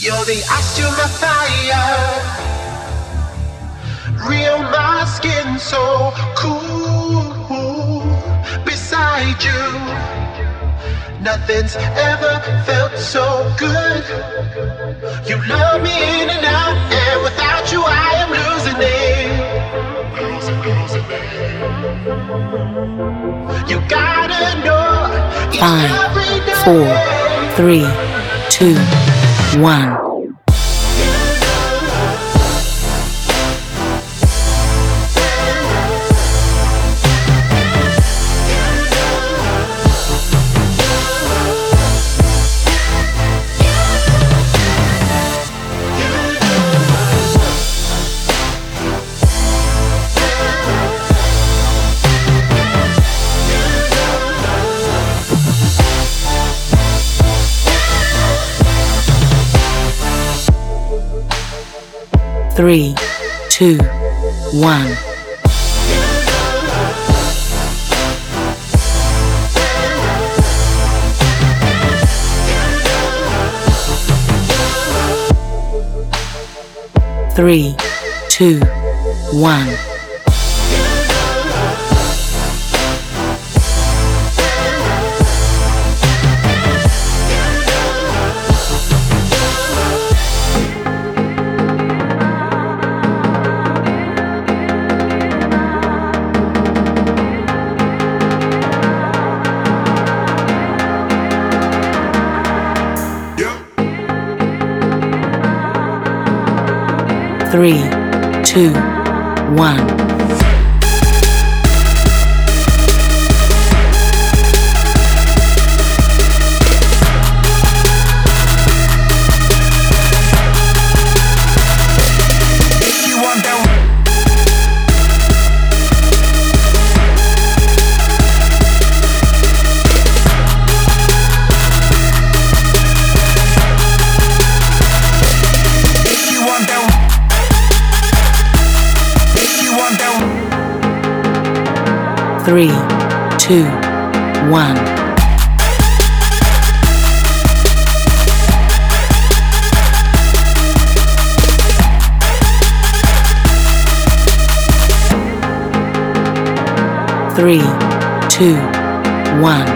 You're the ice to my fire, real my skin so cool. Beside you, nothing's ever felt so good. You love me in and out, and without you I am losing it. You gotta know each 5, 4, 3, 2, 1. Three, two, one. Three, two, one. 3, 2, 1. Three, two, one. Three, two, one.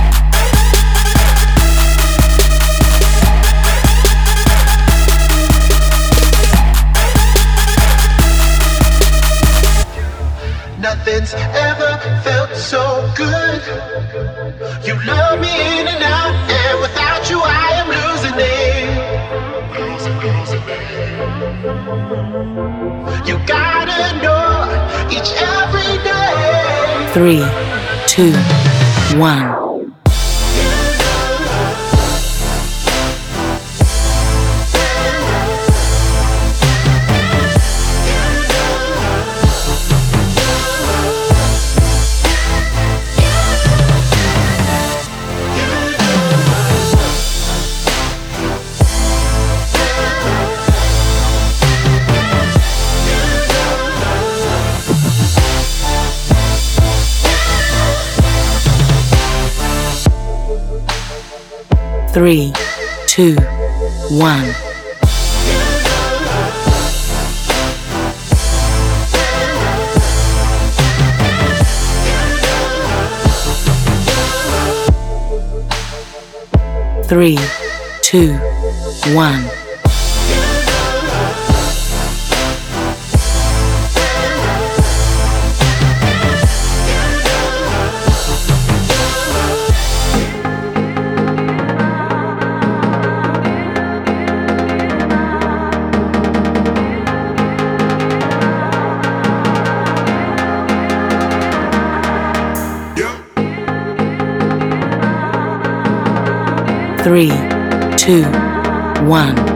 Nothing's ever felt so good. You love me in and out, and without you I am losing it. You gotta know each every day. 3, 2, 1. 3, 2, 1. 3, 2, 1. 3, 2, 1.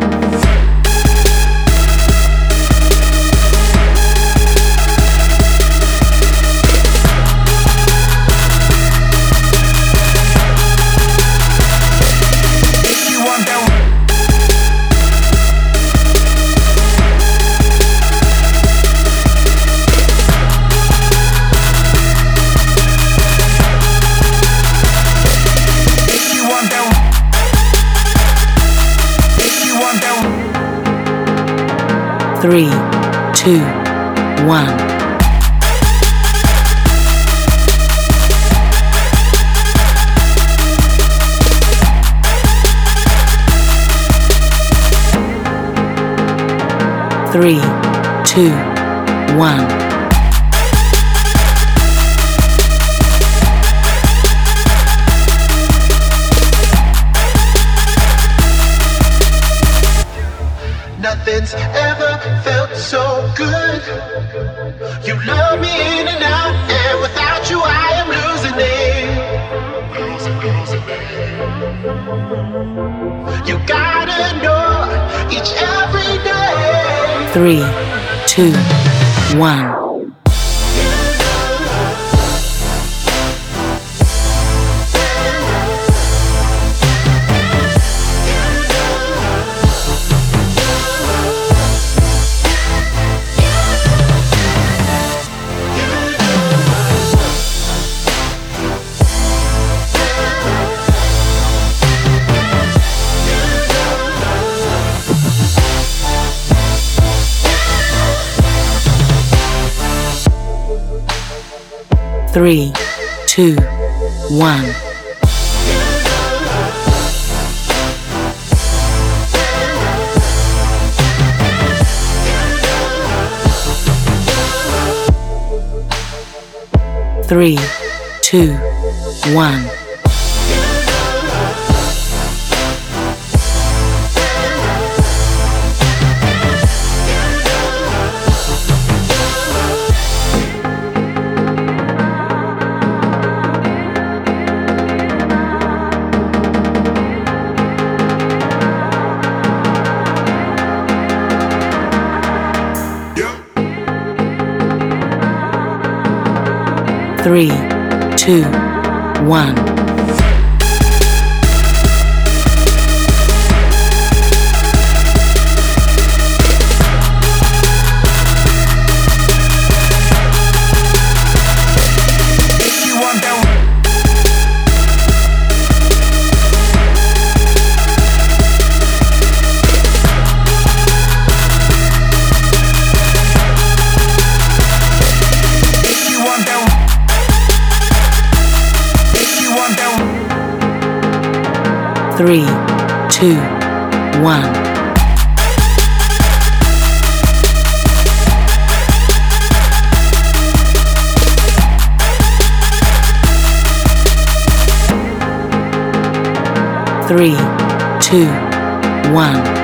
3, 2, 1. 3, 2, 1. 'Nothing's ever felt so good. You love me in and out, and without you I am losing it. You gotta know each every day. 3, 2, 1. 3, 2, 1. 3, 2, 1. 3, 2, 1. 3, 2, 1. 3, 2, 1.